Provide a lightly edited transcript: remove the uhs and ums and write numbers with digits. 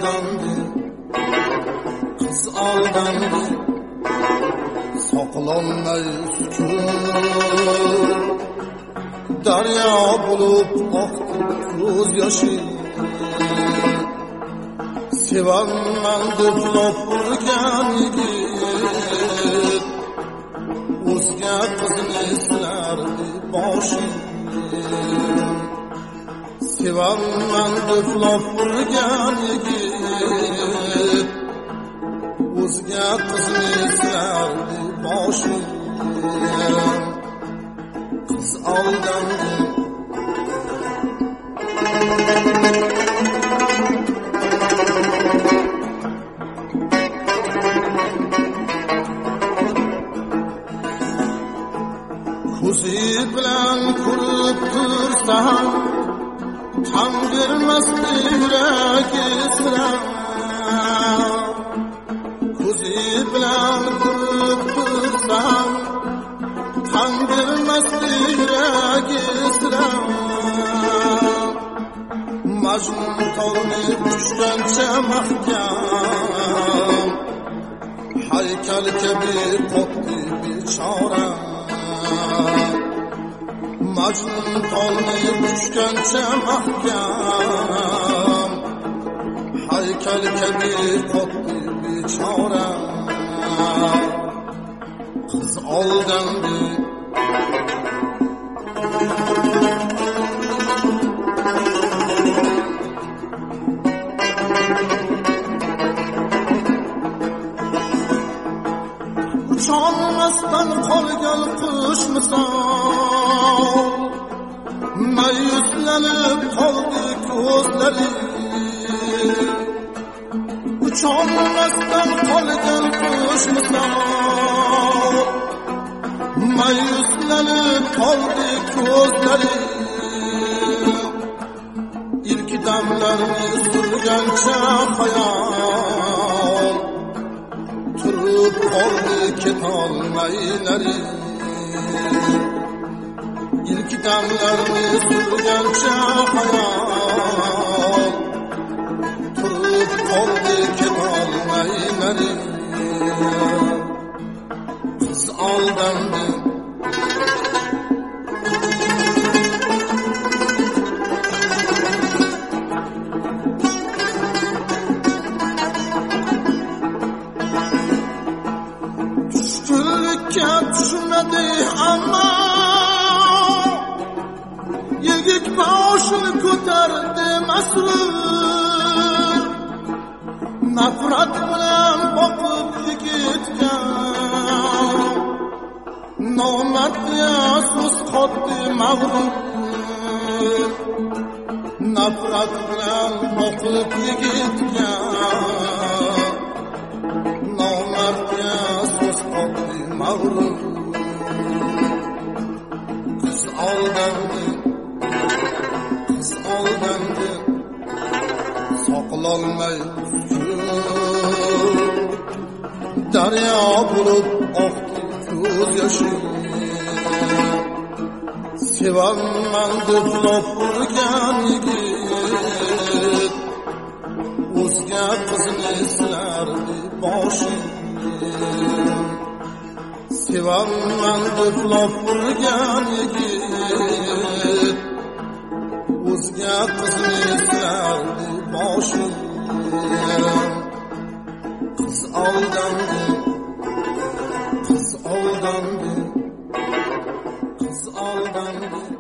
aldandı, kız aldandı. Saqlanmay sukut, daryo bulup oqdi ko'z yoshi. Sevanman deb urgan yigit, o'zga qizni eslardi boshi. Sevanman deb urgan yigit, o'zga qizni eslardi boshi. Qiz aldandi, ko'zi bilan ko'rib tursam, tan bermasdi yuragi sira. Ko'zi bilan ko'rib tursam, tan bermasdi yuragi sira. Majnun tog'ni tushgancha mahkam, haykal kabi qotdi bechora. Majnun tog'ni tushgancha mahkam, haykal kabi qotdi bechora. Qiz aldandi, uçolmasdan qolgan qush misol, mayuslanib qoldi ko'zlari. Uçolmasdan qolgan qush misol, mayuslanib qoldi ko'zlari. İlk damlarni surgancha hayol, turib qoldi ketolmaylari. İlk damlarni surgancha hayol, turib qoldi ketolmaylari. Qiz aldandi, tushkunlikka tushmadi ammo yigit boshini ko'tardi masrur. Nafrat bilan boqib yigitga, nomardga so'z qotdi mag'rur. Nafrat bilan boqib yigitga, nomardga so'z qotdi mag'rur. Qiz aldandi, qiz aldandi, saqlolmay daryo bo'lib oqdi ko'z yoshi. Sevanman deb urgan yigit, o'zga qizni eslardi boshi. Sevanman deb urgan yigit, o'zga qizni eslardi boshi. Qiz aldandi, qiz aldandi, qiz aldandi.